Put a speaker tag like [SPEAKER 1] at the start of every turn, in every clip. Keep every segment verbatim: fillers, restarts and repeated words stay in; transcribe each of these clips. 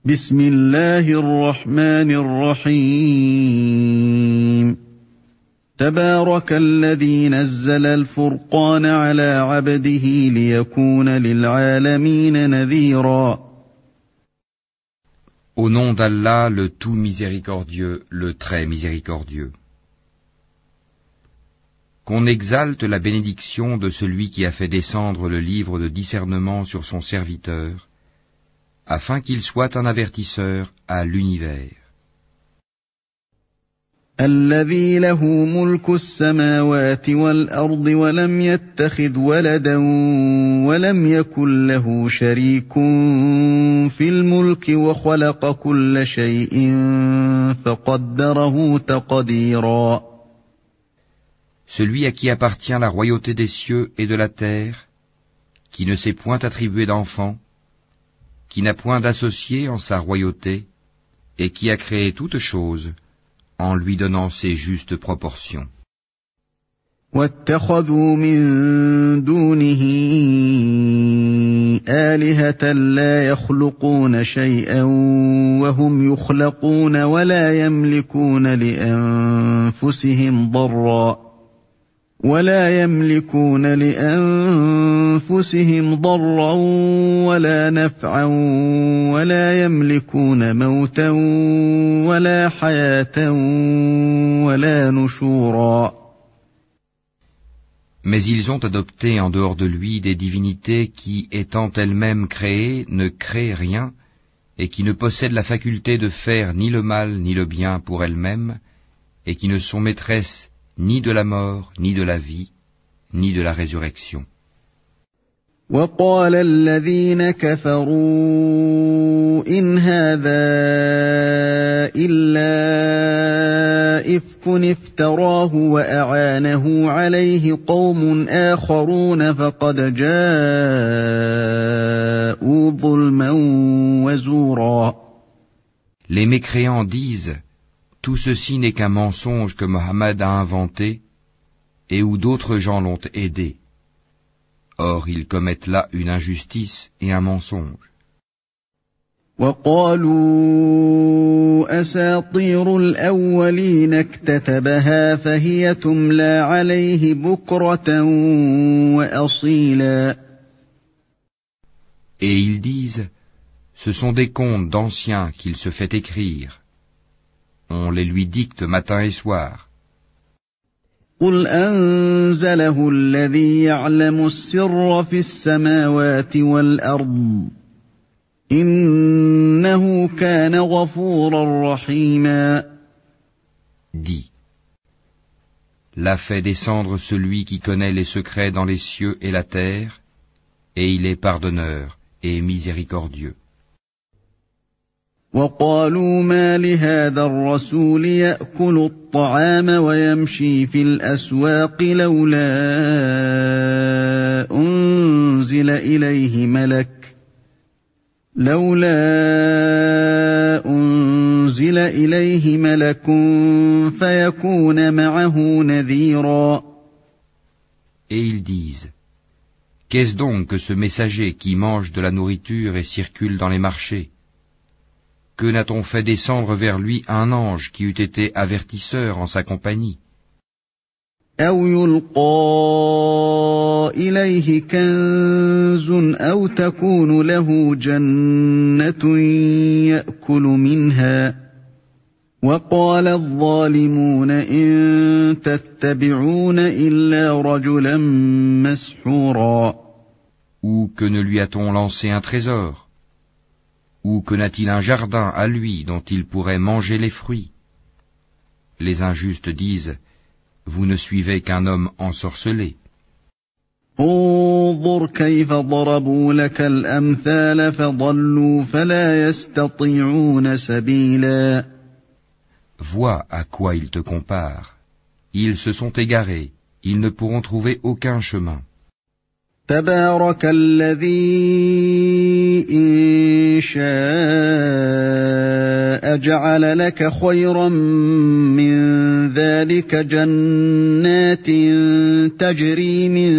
[SPEAKER 1] بسم الله الرحمن الرحيم تبارك الذي نزل الفرقان على عبده ليكون للعالمين نذيرا.
[SPEAKER 2] Au nom d'Allah, le tout miséricordieux, le très miséricordieux. Qu'on exalte la bénédiction de celui qui a fait descendre le livre de discernement sur son serviteur, afin qu'il soit un avertisseur à l'univers.
[SPEAKER 1] الذي له ملك السماوات والأرض ولم يتخذ ولدا ولم يكن له شريك في الملك وخلق كل شيء فقدره تقديرا.
[SPEAKER 2] Celui à qui appartient la royauté des cieux et de la terre, qui ne s'est point attribué d'enfant, qui n'a point d'associé en sa royauté, et qui a créé toutes choses, en lui donnant ses justes proportions.
[SPEAKER 1] واتخذوا من دونه آلهة لا يخلقون شيئا وهم يخلقون ولا يملكون لأنفسهم ضرا ولا يملكون لأنفسهم ضرا ولا نفعا ولا يملكون موتا ولا حياة ولا نشورا.
[SPEAKER 2] Mais ils ont adopté en dehors de lui des divinités qui, étant elles-mêmes créées, ne créent rien, et qui ne possèdent la faculté de faire ni le mal ni le bien pour elles-mêmes, et qui ne sont maîtresses ni de la mort, ni de la vie, ni de la résurrection.
[SPEAKER 1] وقال الذين كفروا إن هذا إلا إفك افتراه وأعانه عليه قوم آخرون فقد جاءوا ظلما وزورا.
[SPEAKER 2] Les mécréants disent: tout ceci n'est qu'un mensonge que Mohammed a inventé et où d'autres gens l'ont aidé. Or, ils commettent là une injustice et un mensonge.
[SPEAKER 1] وقالوا أساطير الأولين اكتتبها فهي تملى عليه بكرة وأصيلا.
[SPEAKER 2] Et ils disent: ce sont des contes d'anciens qu'il se fait écrire. On les lui dicte matin et soir.
[SPEAKER 1] قل أنزله الذي يعلم السر في السماوات والأرض إنه كان غفورا رحيما.
[SPEAKER 2] Dis: l'a fait descendre celui qui connaît les secrets dans les cieux et la terre, et il est pardonneur et miséricordieux.
[SPEAKER 1] وقالوا ما لهذا الرسول يأكل الطعام ويمشي في الأسواق لولا أنزل إليه ملك لولا أنزل إليه ملك فيكون معه نذيرا.
[SPEAKER 2] Et ils disent: qu'est-ce donc que ce messager qui mange de la nourriture et circule dans les marchés? Que n'a-t-on fait descendre vers lui un ange qui eût été avertisseur en sa compagnie?
[SPEAKER 1] أو يلقى إليه كنز أو تكون له جنة يأكل منها وقال الظالمون إن تتبعون إلا رجلا مسحورا.
[SPEAKER 2] Ou que ne lui a-t-on lancé un trésor? Ou que n'a-t-il un jardin à lui dont il pourrait manger les fruits? Les injustes disent: vous ne suivez qu'un homme ensorcelé.
[SPEAKER 1] انظر كيف ضربوا لك الأمثال فضلوا فلا يستطيعون سبيلا.
[SPEAKER 2] Vois à quoi ils te comparent. Ils se sont égarés, ils ne pourront trouver aucun chemin.
[SPEAKER 1] تبارك الذي إن شاء جعل لك خيرا من ذلك جنات تجري من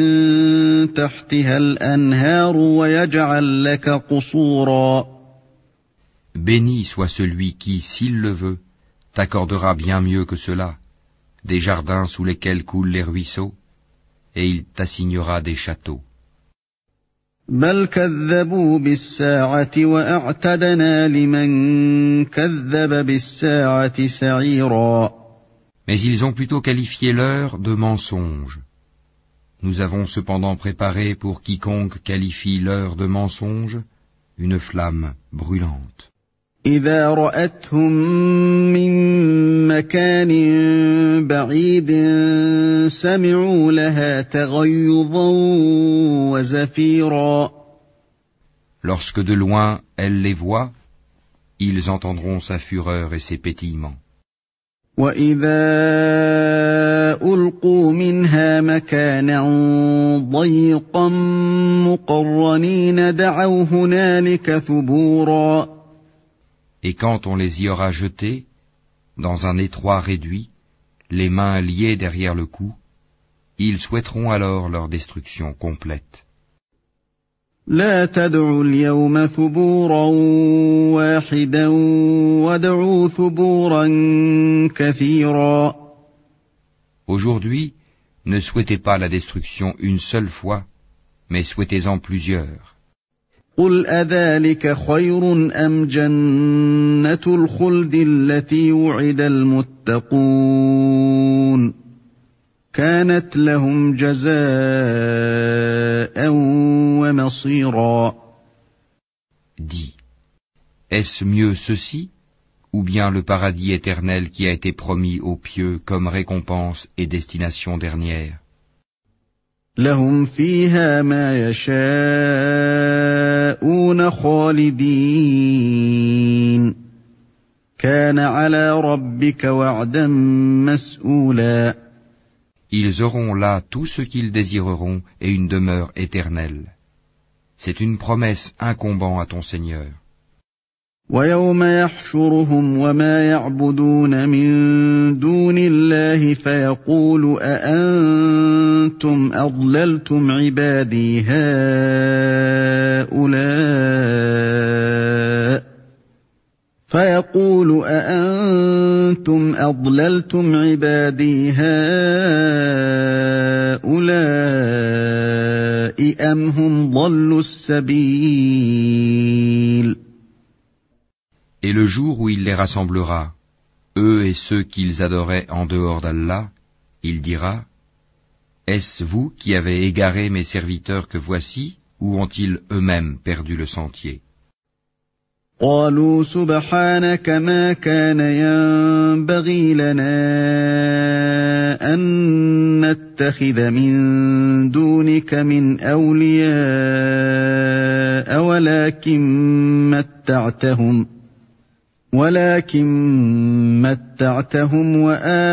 [SPEAKER 1] تحتها الأنهار ويجعل لك قصورا.
[SPEAKER 2] Béni soit celui qui, s'il le veut, t'accordera bien mieux que cela, des jardins sous lesquels coulent les ruisseaux, et il t'assignera des châteaux.
[SPEAKER 1] بل كذبوا بالساعة وأعتدنا لمن كذب بالساعة سعيرا.
[SPEAKER 2] Mais ils ont plutôt qualifié l'heure de mensonge. Nous avons cependant préparé pour quiconque qualifie l'heure de mensonge une flamme brûlante.
[SPEAKER 1] إذا رأتهم من مكان بعيد سمعوا لها تغيظا وزفيرا.
[SPEAKER 2] Lorsque de loin elle les voit, ils entendront sa fureur et ses pétillements.
[SPEAKER 1] وإذا ألقوا منها مكانا ضيقا مقرنين دعوا هنالك ثبورا.
[SPEAKER 2] Et quand on les y aura jetés, dans un étroit réduit, les mains liées derrière le cou, ils souhaiteront alors leur destruction complète.
[SPEAKER 1] لا تدعوا اليوم ثبورا واحدا وادعوا ثبورا كثيرا.
[SPEAKER 2] Aujourd'hui, ne souhaitez pas la destruction une seule fois, mais souhaitez-en plusieurs.
[SPEAKER 1] قل أذلك خير أم جنة الخلد التي وعد المتقون كانت لهم جزاء ومصيرا.
[SPEAKER 2] Dis, est-ce mieux ceci, ou bien le paradis éternel qui a été promis aux pieux comme récompense et destination dernière?
[SPEAKER 1] لهم فيها ما يشاءون خالدين كان على ربك وعدا مسئولا.
[SPEAKER 2] Ils auront là tout ce qu'ils désireront et une demeure éternelle. C'est une promesse incombant à ton Seigneur.
[SPEAKER 1] ويوم يحشرهم وما يعبدون من دون الله فيقول أأنتم أضللتم عبادي هؤلاء فيقول أأنتم أضللتم عبادي هؤلاء أم هم ضلوا السبيل.
[SPEAKER 2] Et le jour où il les rassemblera, eux et ceux qu'ils adoraient en dehors d'Allah, il dira, est-ce vous qui avez égaré mes serviteurs que voici, ou ont-ils eux-mêmes perdu le sentier?
[SPEAKER 1] قالوا سبحانك ما كان ينبغي لنا أن نتخذ من دونك من أولياء ولكن متعتهم ولكن متعتهم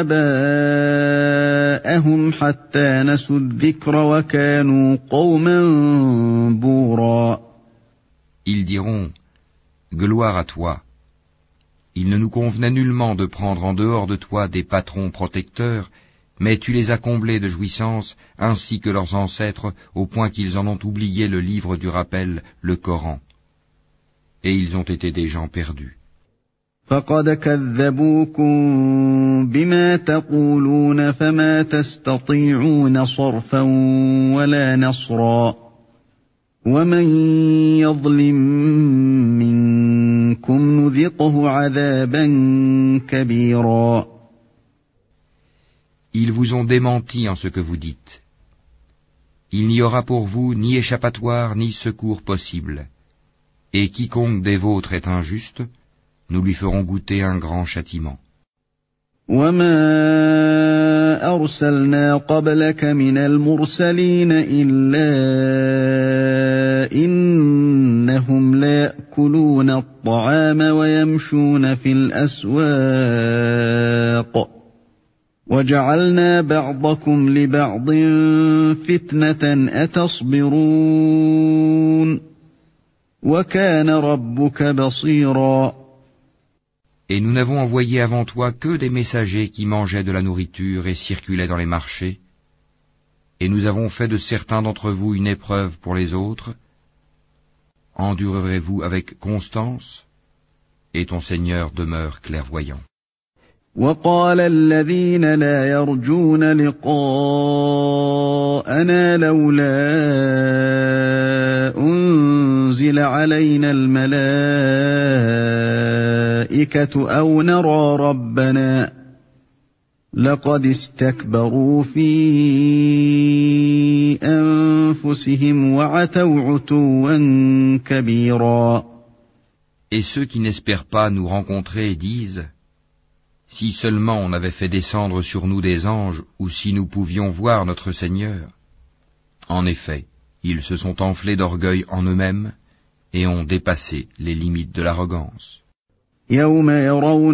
[SPEAKER 1] وآباءهم حتى نسوا الذكر وكانوا قوما بورا.
[SPEAKER 2] Ils diront, gloire à toi. Il ne nous convenait nullement de prendre en dehors de toi des patrons protecteurs, mais tu les as comblés de jouissances, ainsi que leurs ancêtres, au point qu'ils en ont oublié le livre du rappel, le Coran. Et ils ont été des gens perdus.
[SPEAKER 1] فقد كذبوكم بما تقولون فما تستطيعون صرفا ولا نصرا ومن يظلم منكم نذقه عذابا كبيرا.
[SPEAKER 2] Ils vous ont démenti en ce que vous dites. Il n'y aura pour vous ni échappatoire ni secours possible. Et quiconque des vôtres est injuste, nous lui ferons goûter un grand châtiment.
[SPEAKER 1] وما أرسلنا قبلك من المرسلين إلا إنهم ليأكلون الطعام ويمشون في الأسواق وجعلنا بعضكم لبعض فتنة أتصبرون وكان ربك بصيرا.
[SPEAKER 2] Et nous n'avons envoyé avant toi que des messagers qui mangeaient de la nourriture et circulaient dans les marchés, et nous avons fait de certains d'entre vous une épreuve pour les autres. Endurerez-vous avec constance? et ton Seigneur demeure clairvoyant.
[SPEAKER 1] وقال الذين لا يرجون لقاءنا لولا أنزل علينا الملائكة أو نرى ربنا لقد استكبروا في أنفسهم وعتوا عتوا كبيرا.
[SPEAKER 2] Et ceux qui n'espèrent pas nous rencontrer disent: si seulement on avait fait descendre sur nous des anges, ou si nous pouvions voir notre Seigneur. En effet, ils se sont enflés d'orgueil en eux-mêmes et ont dépassé les limites de l'arrogance.
[SPEAKER 1] يوم يرون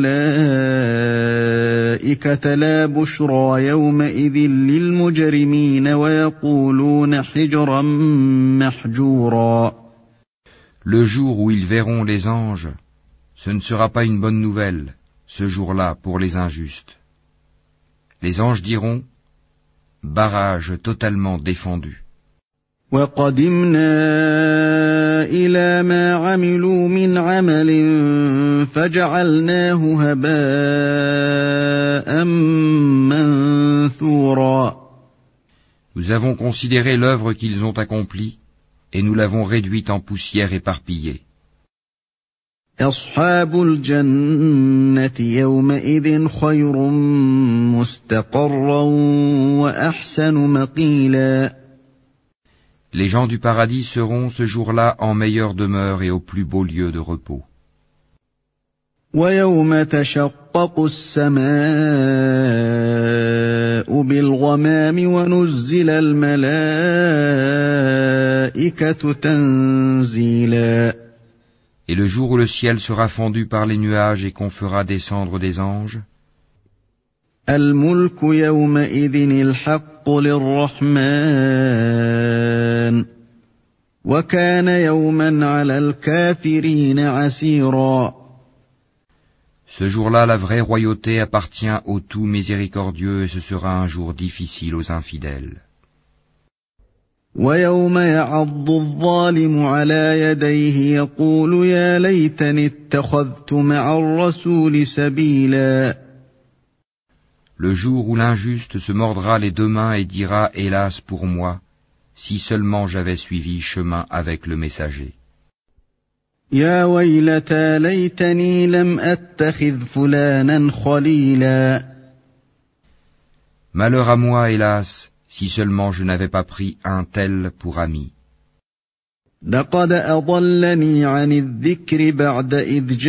[SPEAKER 1] الملائكة لا بشرى يومئذ للمجرمين ويقولون حجرا محجورا.
[SPEAKER 2] Le jour où ils verront les anges, ce ne sera pas une bonne nouvelle, ce jour-là pour les injustes. Les anges diront: barrage totalement défendu.
[SPEAKER 1] وَقَدِمْنَا إِلَى مَا عَمِلُوا مِنْ عَمَلٍ فَجَعَلْنَاهُ هَبَاءً مَنثُورًا.
[SPEAKER 2] Nous avons considéré l'œuvre qu'ils ont accomplie, et nous l'avons réduite en poussière éparpillée.
[SPEAKER 1] أَصْحَابُ الْجَنَّةِ يَوْمَئِذٍ خَيْرٌ مُسْتَقَرًّا وَأَحْسَنُ مَقِيلًا.
[SPEAKER 2] Les gens du paradis seront ce jour-là en meilleure demeure et au plus beau lieu de repos.
[SPEAKER 1] وَيَوْمَ تَشَقَّقُ السَّمَاءُ بِالْغَمَامِ وَنُزِّلَ الْمَلَائِكَةُ تَنزِيلًا.
[SPEAKER 2] Et le jour où le ciel sera fendu par les nuages et qu'on fera descendre des anges,
[SPEAKER 1] الملك يومئذ الحق للرحمن وكان يوما على الكافرين عسيرا.
[SPEAKER 2] Ce jour-là, la vraie royauté appartient au tout miséricordieux et ce sera un jour difficile aux infidèles.
[SPEAKER 1] ويوم يعض الظالم على يديه يقول يا ليتني اتخذت مع الرسول سبيلا.
[SPEAKER 2] Le jour où l'injuste se mordra les deux mains et dira: hélas pour moi, si seulement j'avais suivi chemin avec le messager.
[SPEAKER 1] يا ويلتى ليتني لم أتخذ فلانا خليلا.
[SPEAKER 2] Malheur à moi, hélas, si seulement je n'avais pas pris un tel pour ami.
[SPEAKER 1] لقد أضلني عن الذكر بعد إذ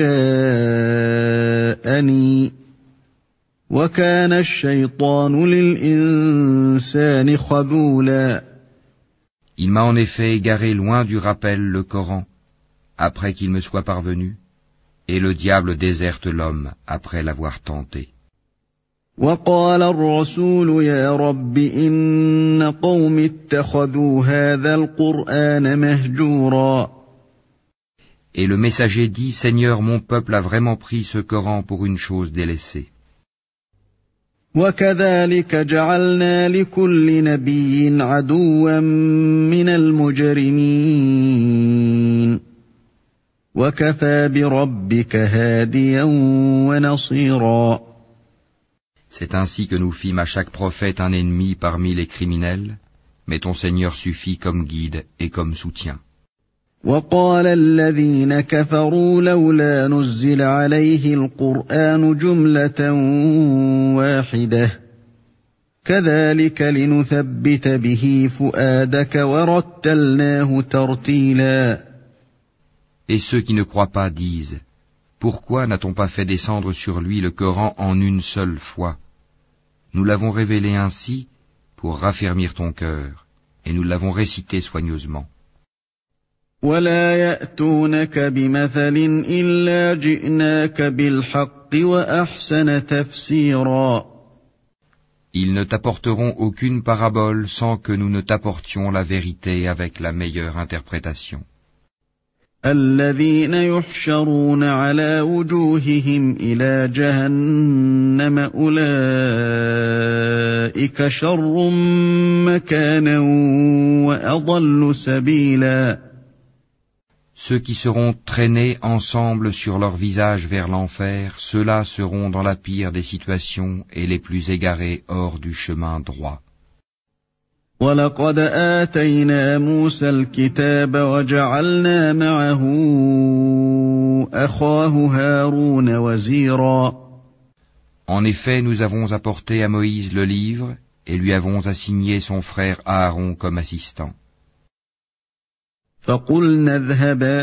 [SPEAKER 1] جاءني وكان الشيطان للإنسان خذولا.
[SPEAKER 2] Il m'a en effet égaré loin du rappel, le Coran, après qu'il me soit parvenu, et le diable déserte l'homme après l'avoir tenté.
[SPEAKER 1] وقال الرسول يا رب إن قوم اتخذوا هذا القرآن مهجورا.
[SPEAKER 2] Et le messager dit: Seigneur, mon peuple a vraiment pris ce Coran pour une chose délaissée.
[SPEAKER 1] وكذلك جعلنا لكل نبي عدوا من المجرمين وكفى بربك هاديا ونصيرا.
[SPEAKER 2] C'est ainsi que nous fîmes à chaque prophète un ennemi parmi les criminels, mais ton Seigneur suffit comme guide et comme soutien.
[SPEAKER 1] وقال الذين كفروا لولا نزل عليه القرآن جملة واحدة كذلك لنثبت به فؤادك ورتلناه ترتيلا.
[SPEAKER 2] Et ceux qui ne croient pas disent: pourquoi n'a-t-on pas fait descendre sur lui le Coran en une seule fois? Nous l'avons révélé ainsi pour raffermir ton cœur, et nous l'avons récité soigneusement.
[SPEAKER 1] ولا يأتونك بمثل إلا جئناك بالحق وأحسن تفسيرا.
[SPEAKER 2] Ils ne t'apporteront aucune parabole sans que nous ne t'apportions la vérité avec la meilleure interprétation.
[SPEAKER 1] الذين يحشرون على وجوههم إلى جهنم أولئك شر مكانا وأضل سبيلا.
[SPEAKER 2] Ceux qui seront traînés ensemble sur leur visage vers l'enfer, ceux-là seront dans la pire des situations et les plus égarés hors du chemin droit.
[SPEAKER 1] وَلَقَدْ آتَيْنَا مُوسَى الْكِتَابَ وَجَعَلْنَا مَعَهُ أَخَاهُ هَارُونَ وَزِيرًا.
[SPEAKER 2] En effet, nous avons apporté à Moïse le livre et lui avons assigné son frère Aaron comme assistant.
[SPEAKER 1] فَقُلْنَا اذْهَبَا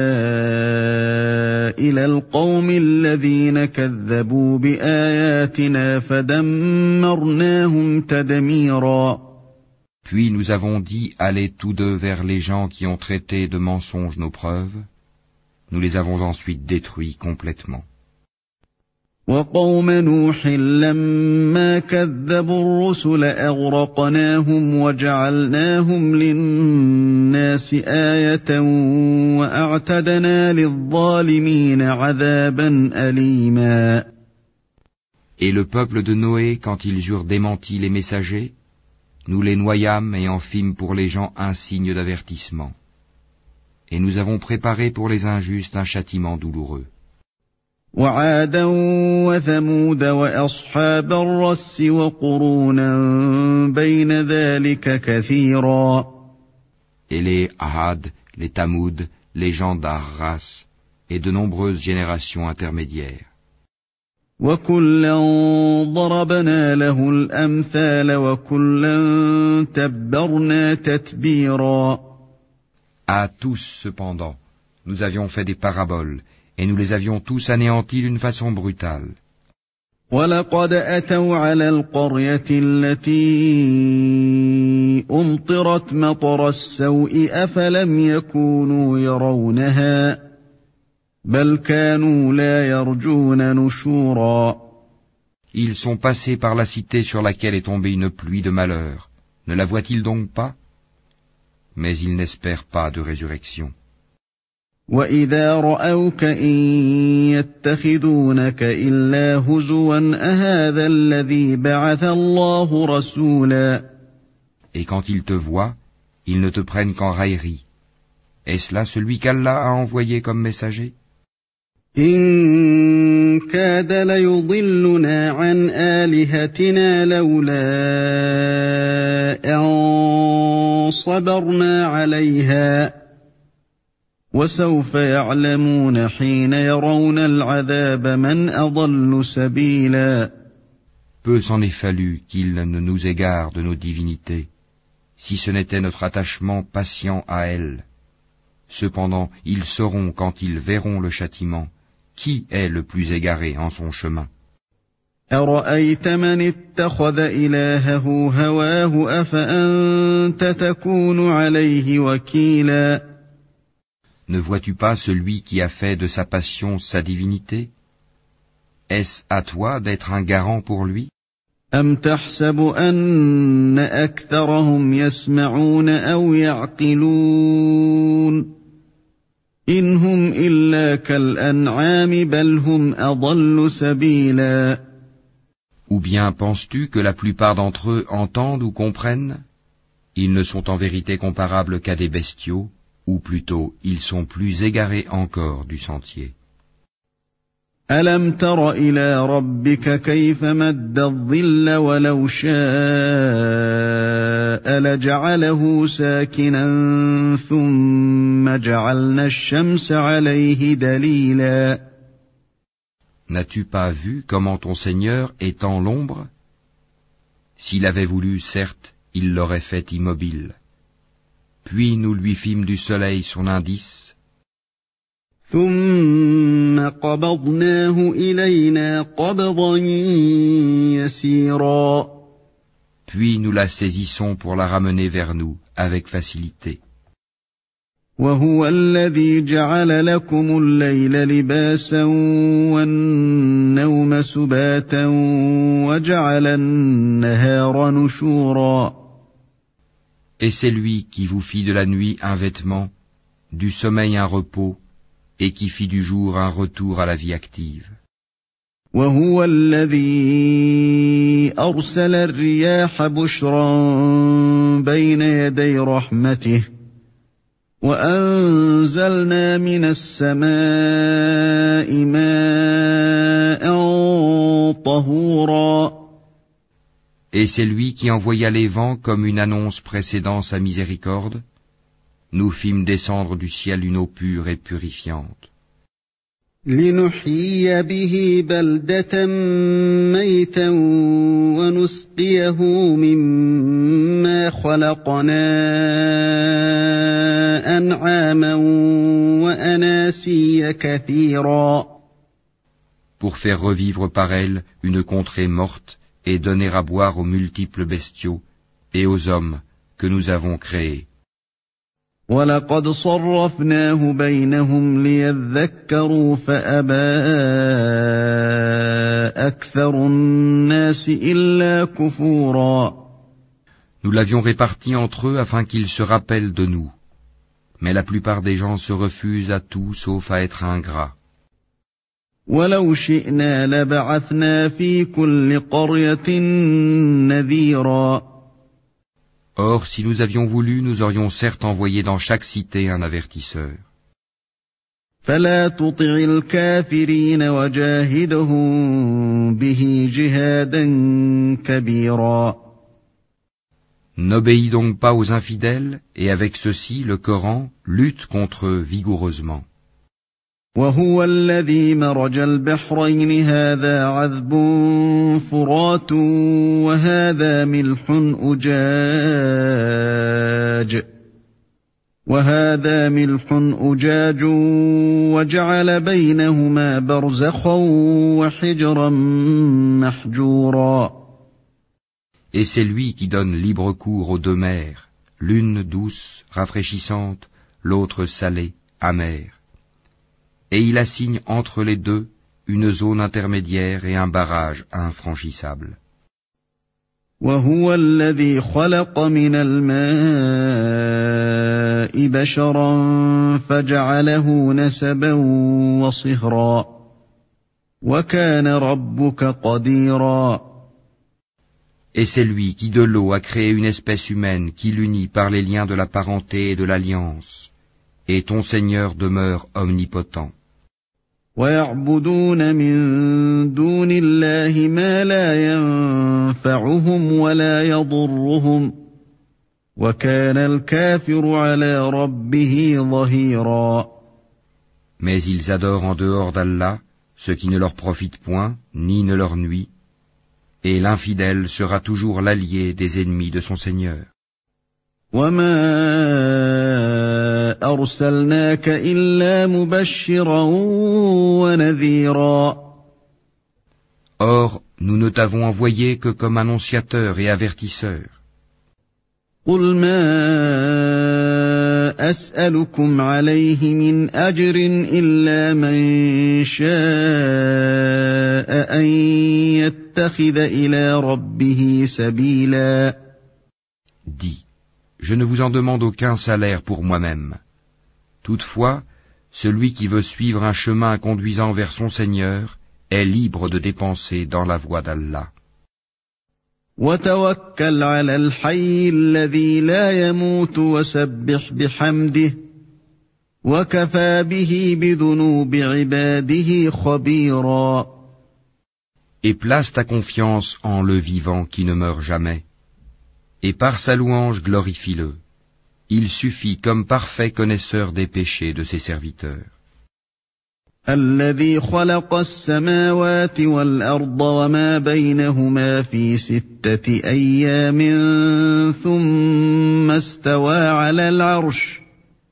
[SPEAKER 1] إِلَى الْقَوْمِ الَّذِينَ كَذَّبُوا بِآيَاتِنَا فَدَمَّرْنَاهُمْ تَدْمِيرًا.
[SPEAKER 2] Puis nous avons dit, allez tous deux vers les gens qui ont traité de mensonges nos preuves. Nous les avons ensuite détruits complètement.
[SPEAKER 1] وَقَوْمَ نُوحٍ لَمَّا كَذَّبُوا الرُّسُلَ أَغْرَقْنَاهُمْ وَجَعَلْنَاهُمْ لِلنَّاسِ آيَةً وَأَعْتَدْنَا لِلظَّالِمِينَ عَذَابًا أَلِيمًا.
[SPEAKER 2] Et le peuple de Noé, quand ils eurent démenti les messagers, nous les noyâmes et en fîmes pour les gens un signe d'avertissement. Et nous avons préparé pour les injustes un châtiment douloureux.
[SPEAKER 1] وَعَادًا وَثَمُودَ وَأَصْحَابَ الرَّسِّ وَقُرُونًا بَيْنَ ذَلِكَ كَثِيرًا.
[SPEAKER 2] Et les Ahad, les Tamoud, les gens d'Arras, et de nombreuses générations intermédiaires.
[SPEAKER 1] وَكُلًّا ضَرَبْنَا لَهُ الْأَمْثَالَ وَكُلًّا تَبَّرْنَا تَتْبِيرًا.
[SPEAKER 2] À tous, cependant, nous avions fait des paraboles, et nous les avions tous anéantis d'une façon brutale.
[SPEAKER 1] وَلَقَدْ أَتَوْا عَلَى الْقَرْيَةِ الَّتِي أُمْطِرَتْ مَطَرَ السَّوْءِ أَفَلَمْ يَكُونُوا يَرَوْنَهَا بَلْ كَانُوا لَا يَرْجُونَ نُشُورًا.
[SPEAKER 2] Ils sont passés par la cité sur laquelle est tombée une pluie de malheur. Ne la voient-ils donc pas? Mais ils n'espèrent pas de résurrection.
[SPEAKER 1] وَإِذَا رَأَوْكَ إِن يَتَّخِذُونَكَ إِلَّا هُزُوًا أَهَذَا الَّذِي بَعَثَ اللَّهُ رَسُولًا.
[SPEAKER 2] Et quand ils te voient, ils ne te prennent qu'en raillerie. Est-ce là celui qu'Allah a envoyé comme messager?
[SPEAKER 1] إِن كَادَ لَيُضِلُّنَا عَنْ آلِهَتِنَا لَوْلَا أَن صَبَرْنَا عَلَيْهَا وَسَوْفَ يَعْلَمُونَ حِينَ يَرَوْنَ الْعَذَابَ مَنْ أَضَلُّ سَبِيلًا.
[SPEAKER 2] Peu s'en est fallu qu'il ne nous égare de nos divinités, si ce n'était notre attachement patient à elles. Cependant, ils sauront quand ils verront le châtiment, qui est le plus égaré en son chemin.
[SPEAKER 1] أَرَأَيْتَ مَنِ اتَّخَذَ إِلَٰهَهُ هَوَاهُ أَفَأَنتَ تَكُونُ عَلَيْهِ وَكِيلًا.
[SPEAKER 2] Ne vois-tu pas celui qui a fait de sa passion sa divinité? Est-ce à toi d'être un garant pour lui?
[SPEAKER 1] أَمْ تَحْسَبُ أَنَّ أَكْثَرَهُمْ يَسْمَعُونَ أَوْ يَعْقِلُونَ إِنْ هُمْ إِلَّا كَالْأَنْعَامِ بَلْ هُمْ أَضَلُّ سَبِيلًا.
[SPEAKER 2] Ou bien penses-tu que la plupart d'entre eux entendent ou comprennent? Ils ne sont en vérité comparables qu'à des bestiaux, ou plutôt, ils sont plus égarés encore du sentier.
[SPEAKER 1] أَلَمْ تَرَ إِلَى رَبِّكَ كَيْفَ مَدَّ الظِّلَّ وَلَوْ شَاءَ لَجَعَلَهُ سَاكِنًا ثُمَّ جَعَلْنَا الشَّمْسَ عَلَيْهِ دَلِيلًا.
[SPEAKER 2] N'as-tu pas vu comment ton Seigneur étend l'ombre? S'il avait voulu, certes, il l'aurait fait immobile. Puis nous lui fîmes du soleil son indice.
[SPEAKER 1] ثُمَّ قَبَضْنَاهُ إِلَيْنَا قَبْضًا يَسِيرًا.
[SPEAKER 2] Puis nous la saisissons pour la ramener vers nous avec facilité.
[SPEAKER 1] وَهُوَ الَّذِي جَعَلَ لَكُمُ اللَّيْلَ لِبَاسًا وَالنَّوْمَ سُبَاتًا وَجَعَلَ النَّهَارَ نُشُورًا.
[SPEAKER 2] Et c'est lui qui vous fit de la nuit un vêtement, du sommeil un repos, et qui fit du jour un retour à la vie active.
[SPEAKER 1] وَهُوَ الَّذِي أَرْسَلَ الرِّيَاحَ بُشْرًا بَيْنَ يَدَيْ رَحْمَتِهِ وأنزلنا من السماء ماء طهورا.
[SPEAKER 2] Et c'est lui qui envoya les vents comme une annonce précédant sa miséricorde. Nous fîmes descendre du ciel une eau pure et purifiante.
[SPEAKER 1] لنحيي به بلدة ميتا ونسقيه مما خلقنا أنعاما وأناسيا كثيرا.
[SPEAKER 2] Pour faire revivre par elle une contrée morte et donner à boire aux multiples bestiaux et aux hommes que nous avons créés.
[SPEAKER 1] وَلَقَدْ صَرَّفْنَاهُ بَيْنَهُمْ لِيَذَّكَّرُوا فَأَبَى أَكْثَرُ النَّاسِ إِلَّا كُفُورًا.
[SPEAKER 2] Nous l'avions réparti entre eux afin qu'ils se rappellent de nous. Mais la plupart des gens se refusent à tout sauf à être ingrats.
[SPEAKER 1] وَلَوْ شِئْنَا لَبَعَثْنَا فِي كُلِّ قَرْيَةٍ نَذِيرًا.
[SPEAKER 2] Or, si nous avions voulu, nous aurions certes envoyé dans chaque cité un avertisseur.
[SPEAKER 1] فَلَا تُطِعِ الْكَافِرِينَ وَجَاهِدْهُم بِهِ جِهَادًا كَبِيرًا.
[SPEAKER 2] N'obéis donc pas aux infidèles, et avec ceci, le Coran lutte contre eux vigoureusement.
[SPEAKER 1] وَهُوَ الَّذِي مَرَجَ الْبَحْرَيْنِ هَذَا عَذْبٌ فُرَاتٌ وَهَذَا مِلْحٌ أُجَاجٌ وَهَذَا مِلْحٌ أُجَاجٌ وَجَعَلَ بَيْنَهُمَا بَرْزَخًا وَحِجْرًا مَحْجُورًا.
[SPEAKER 2] Et c'est lui qui donne libre cours aux deux mers, l'une douce, rafraîchissante, l'autre salée, amère. Et il assigne entre les deux une zone intermédiaire et un barrage infranchissable.
[SPEAKER 1] وَهُوَ الَّذِي خَلَقَ مِنَ الْمَاءِ بَشَرًا فَجَعَلَهُ نَسَبًا وَصِهْرًا وَكَانَ رَبُّكَ قَدِيرًا.
[SPEAKER 2] Et c'est lui qui de l'eau a créé une espèce humaine qui l'unit par les liens de la parenté et de l'alliance. Et ton Seigneur demeure omnipotent.
[SPEAKER 1] وَيَعْبُدُونَ مِن دُونِ اللَّهِ مَا لَا يَنفَعُهُمْ وَلَا يَضُرُّهُمْ وَكَانَ الْكَافِرُ عَلَى رَبِّهِ ظَهِيرًا.
[SPEAKER 2] Mais ils adorent en dehors d'Allah ce qui ne leur profite point, ni ne leur nuit, et l'infidèle sera toujours l'allié des ennemis de son Seigneur.
[SPEAKER 1] وَمَا أَرْسَلْنَاكَ إِلَّا مُبَشِّرًا وَنَذِيرًا.
[SPEAKER 2] Or, nous ne t'avons envoyé que comme annonciateur et avertisseur.
[SPEAKER 1] قُلْ مَا أَسْأَلُكُمْ عَلَيْهِ مِنْ أَجْرٍ إِلَّا مَنْ شَاءَ أَنْ يَتَّخِذَ إِلَى رَبِّهِ سَبِيلًا.
[SPEAKER 2] Dis, je ne vous en demande aucun salaire pour moi-même. Toutefois, celui qui veut suivre un chemin conduisant vers son Seigneur est libre de dépenser dans la voie d'Allah.
[SPEAKER 1] وَتَوَكَّلْ عَلَى الْحَيِّ الَّذِي لَا يَمُوتُ وَسَبِّحْ بِحَمْدِهِ وَكَفَى بِهِ بِذُنُوبِ عِبَادِهِ خَبِيرًا.
[SPEAKER 2] Et place ta confiance en le vivant qui ne meurt jamais. Et par sa louange glorifie-le. Il suffit comme parfait connaisseur des péchés de ses serviteurs.
[SPEAKER 1] الذي خلق السماوات والأرض وما بينهما في ستة أيام ثم استوى على العرش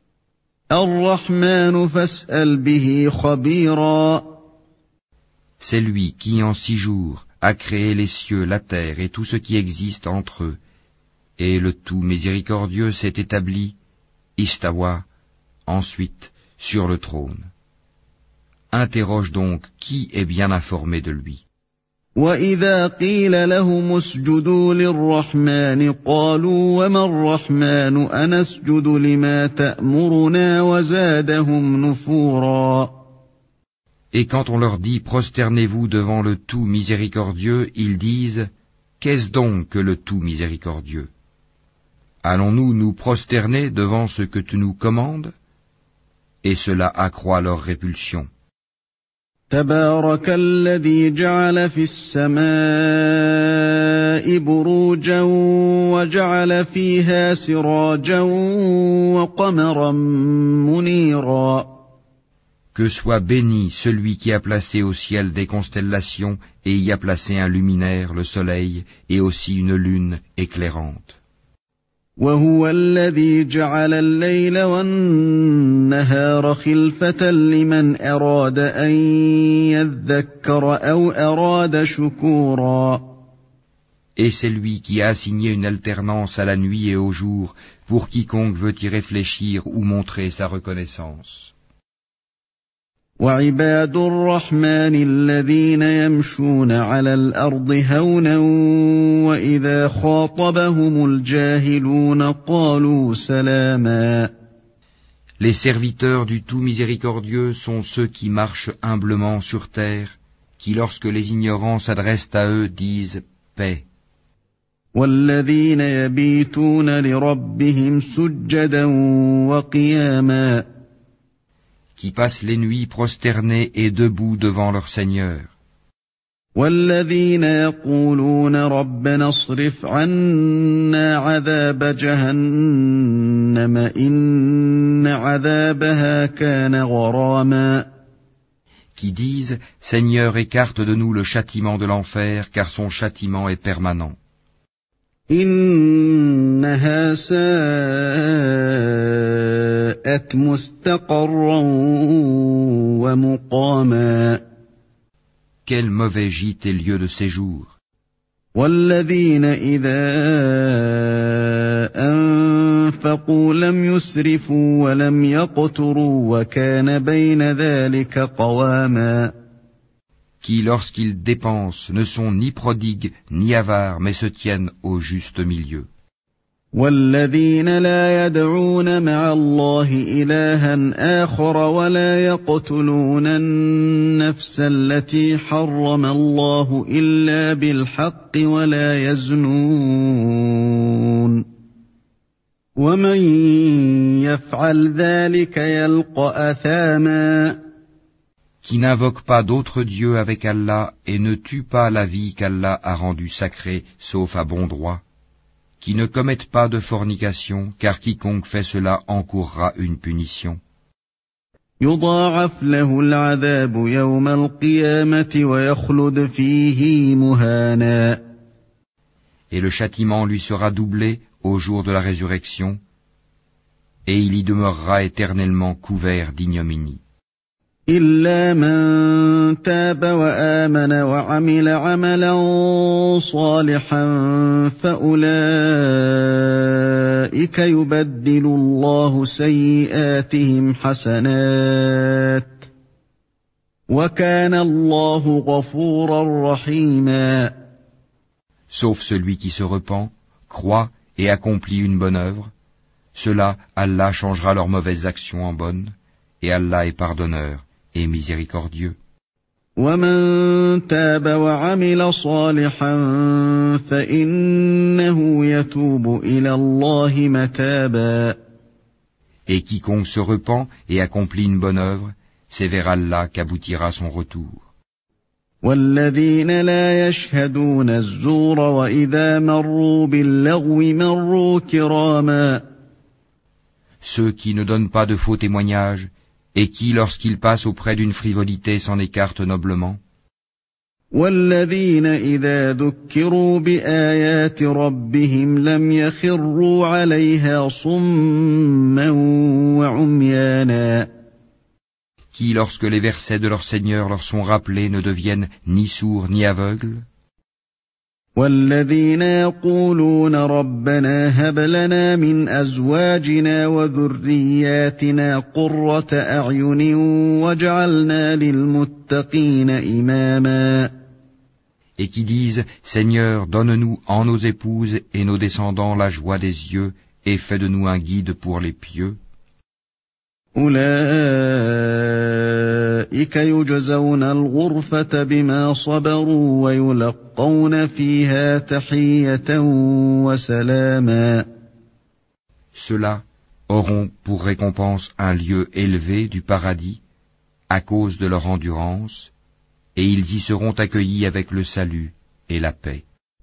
[SPEAKER 1] الرحمن فاسأل به خبيرا.
[SPEAKER 2] C'est lui qui en six jours a créé les cieux, la terre et tout ce qui existe entre eux. Et le tout miséricordieux s'est établi, istawa, ensuite, sur le trône. Interroge donc qui est bien informé de lui.
[SPEAKER 1] وَإِذَا قِيلَ لَهُمُ اسْجُدُوا لِلرَّحْمَنِ قَالُوا وَمَا الرَّحْمَنُ أَنَسْجُدُ لِمَا تَأْمُرُنَا وَزَادَهُمْ نُفُورًا.
[SPEAKER 2] Et quand on leur dit « Prosternez-vous devant le tout miséricordieux », ils disent « Qu'est-ce donc que le tout miséricordieux » Allons-nous nous prosterner devant ce que tu nous commandes? Et cela accroît leur répulsion.
[SPEAKER 1] تبارك الذي جعل في السماء بروجا وجعل فيها سراجا وقمرا منيرا.
[SPEAKER 2] Que soit béni celui qui a placé au ciel des constellations et y a placé un luminaire, le soleil, et aussi une lune éclairante.
[SPEAKER 1] وهو الذي جعل الليل والنهار خلفة لمن أراد أن يذكر أو أراد شكورا.
[SPEAKER 2] Et c'est lui qui a assigné une alternance à la nuit et au jour pour quiconque veut y réfléchir ou montrer sa reconnaissance.
[SPEAKER 1] وعباد الرحمن الذين يمشون على الأرض هونا وإذا خاطبهم الجاهلون قالوا سلاما.
[SPEAKER 2] Les serviteurs du tout miséricordieux sont ceux qui marchent humblement sur terre, qui lorsque les ignorants s'adressent à eux disent paix.
[SPEAKER 1] والذين يبيتون لربهم سجدا وقياما.
[SPEAKER 2] Qui passent les nuits prosternés et debout devant leur Seigneur.
[SPEAKER 1] والذين يقولون ربنا اصرف عنا عذاب جهنم إن عذابها كان غراما.
[SPEAKER 2] Qui disent, Seigneur, écarte de nous le châtiment de l'enfer, car son châtiment est permanent.
[SPEAKER 1] إنها ساءت مستقرا ومقاما.
[SPEAKER 2] Quel mauvais gîte et lieu de séjour.
[SPEAKER 1] والذين إذا أنفقوا لم يسرفوا ولم يقتروا وكان بين ذلك قواما.
[SPEAKER 2] Qui, lorsqu'ils dépensent, ne sont ni prodigues ni avares, mais se tiennent au juste milieu.
[SPEAKER 1] والذين لا يدعون مع الله إلها آخر ولا يقتلون النفس التي حرم الله إلا بالحق ولا يزنون ومن يفعل ذلك يلقى أثاما.
[SPEAKER 2] Qui n'invoque pas d'autre Dieu avec Allah et ne tue pas la vie qu'Allah a rendue sacrée, sauf à bon droit. Qui ne commettent pas de fornication, car quiconque fait cela encourra une punition.
[SPEAKER 1] يضاعف له العذاب يوم القيامة ويخلد فيه مهانا.
[SPEAKER 2] Et le châtiment lui sera doublé au jour de la résurrection, et il y demeurera éternellement couvert d'ignominie.
[SPEAKER 1] إلا من تاب وآمن وعمل عملا صالحا فأولئك يبدل الله سيئاتهم حسنات وكان الله غفورا رحيما.
[SPEAKER 2] Sauf celui qui se repent, croit et accomplit une bonne œuvre, cela Allah changera leurs mauvaises actions en bonnes, et Allah est pardonneur et miséricordieux.
[SPEAKER 1] ومن تاب وعمل صالحا فإنه يتوب إلى الله متابا.
[SPEAKER 2] Et quiconque se repent et accomplit une bonne œuvre, c'est vers Allah qu'aboutira son retour.
[SPEAKER 1] والذين لا يشهدون الزور وإذا مروا باللغو مروا كراما.
[SPEAKER 2] Ceux qui ne donnent pas de faux témoignages, et qui, lorsqu'ils passent auprès d'une frivolité, s'en écartent noblement.
[SPEAKER 1] والذين إذا ذكروا بآيات ربهم لم يخروا عليها صما وعميانا.
[SPEAKER 2] Qui, lorsque les versets de leur Seigneur leur sont rappelés, ne deviennent ni sourds ni aveugles.
[SPEAKER 1] والذين يقولون ربنا هب لنا من أزواجنا وذرياتنا قرة أعين واجعلنا للمتقين إماما.
[SPEAKER 2] Et qui disent, Seigneur, donne-nous en nos épouses et nos descendants la joie des yeux et fais de nous un guide pour les pieux.
[SPEAKER 1] أولئك يجزون الغرفة بما صبروا ويلقون فيها تحية وسلاما.
[SPEAKER 2] Ceux-là auront pour récompense un lieu élevé du paradis à cause de leur endurance, et ils y seront accueillis avec le salut et la paix.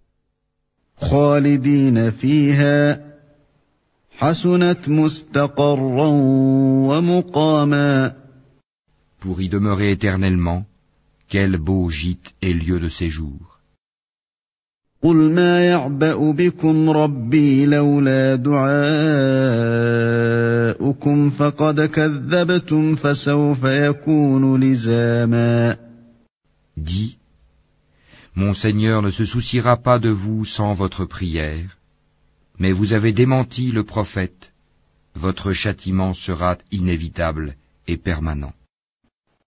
[SPEAKER 1] خالدين فيها حسنت مستقرا ومقاما.
[SPEAKER 2] Pour y demeurer éternellement, quel beau gîte et lieu de séjour.
[SPEAKER 1] قل ما يعبأ بكم ربي لولا دعاؤكم فقد كذبتم فسوف يكون لزاما.
[SPEAKER 2] Dis, mon Seigneur ne se souciera pas de vous sans votre prière, mais vous avez démenti le prophète, votre châtiment sera inévitable et permanent.